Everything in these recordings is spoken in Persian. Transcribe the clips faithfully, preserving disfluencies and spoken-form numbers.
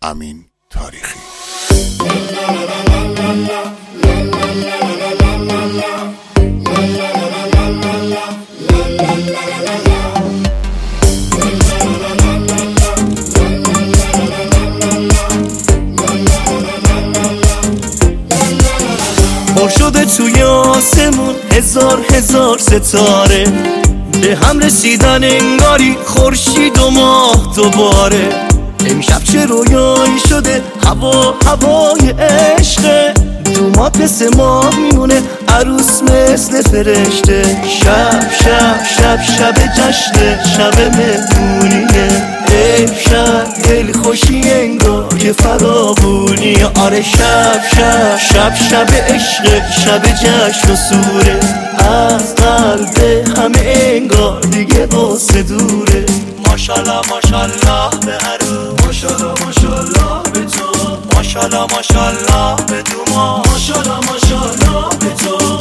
امین تاریخی. پر شده توی آسمون هزار هزار ستاره، به هم رسیدن انگاری خورشید و ماه دوباره. امشب چه رویایی شده، هوا هوای عشقه، دومات مثل ماه میمونه، عروس مثل فرشته. شب شب شب شب جشنه، شب مهمونیه، امشب دل خوشی انگار که فراغونیه. آره شب شب شب شب عشق، شب جشن و سوره، از قلب همه انگار دیگه قصه دوره. ماشالله ماشالله به عروس، ماشالله ماشالله به تو، ماشالله ماشالله به دوما، ماشالله ماشالله به تو.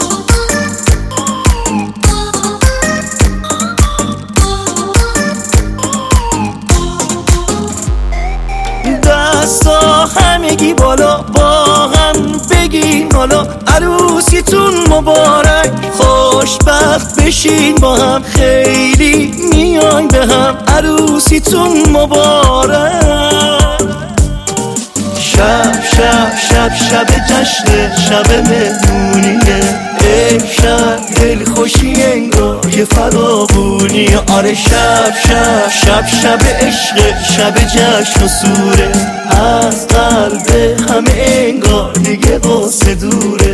دستا همگی بالا با هم بگین حالا، عروسیتون مبارک، خوشبخت بشین با هم، خیلی میاین به هم، عروسیتون مبارک. شب شب شب شب جشنه، شب مهمونیه، امشب دل خوشی انگار که فراغونیه. آره شب شب شب شب عشق، شب جشن و سوره، از قلب همه انگار دیگه قصه دوره.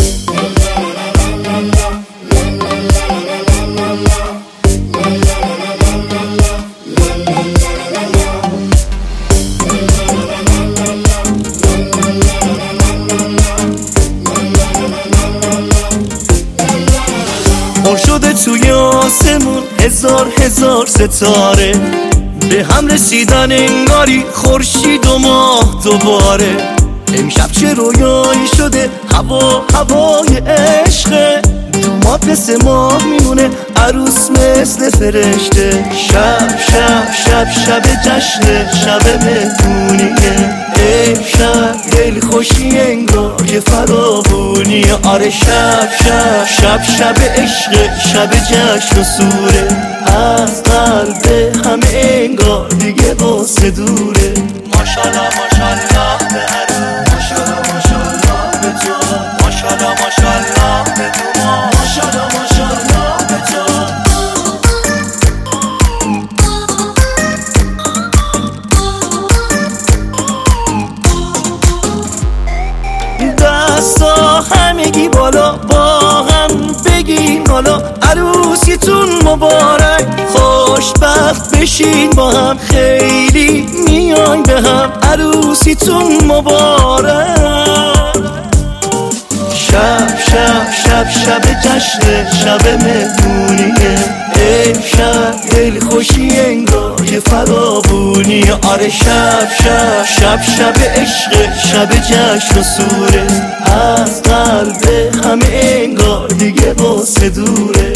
پر شده توی آسمون هزار هزار ستاره، به هم رسیدن انگاری خورشید و ماه دوباره. امشب چه رویایی شده، هوا هوای عشقه، دومات مثل ماه میمونه، عروس مثل فرشته. شب شب شب شب جشنه، شب مهمونیه، امشب دل خوشی انگار که فراغونیه. آره شب شب شب شب عشق، شب جشن و سوره، از قلب همه انگار دیگه قصه دوره. ماشالله ماشالله به عروس، ماشالله ماشالله به تو، ماشالله ماشالله به دوما، ماشالله ماشالله به تو. دستا همگی بالا با هم بگین حالا، عروسیتون مبارک، خوشبخت بشین با هم، خیلی میاین به هم، عروسیتون مبارک. شب شب شب شب جشنه، شب مهمونیه، امشب دل خوشی انگار که فراغونیه. آره شب شب شب شب عشق، شب جشن و سوره، از قلب همه انگار دیگه قصه دوره.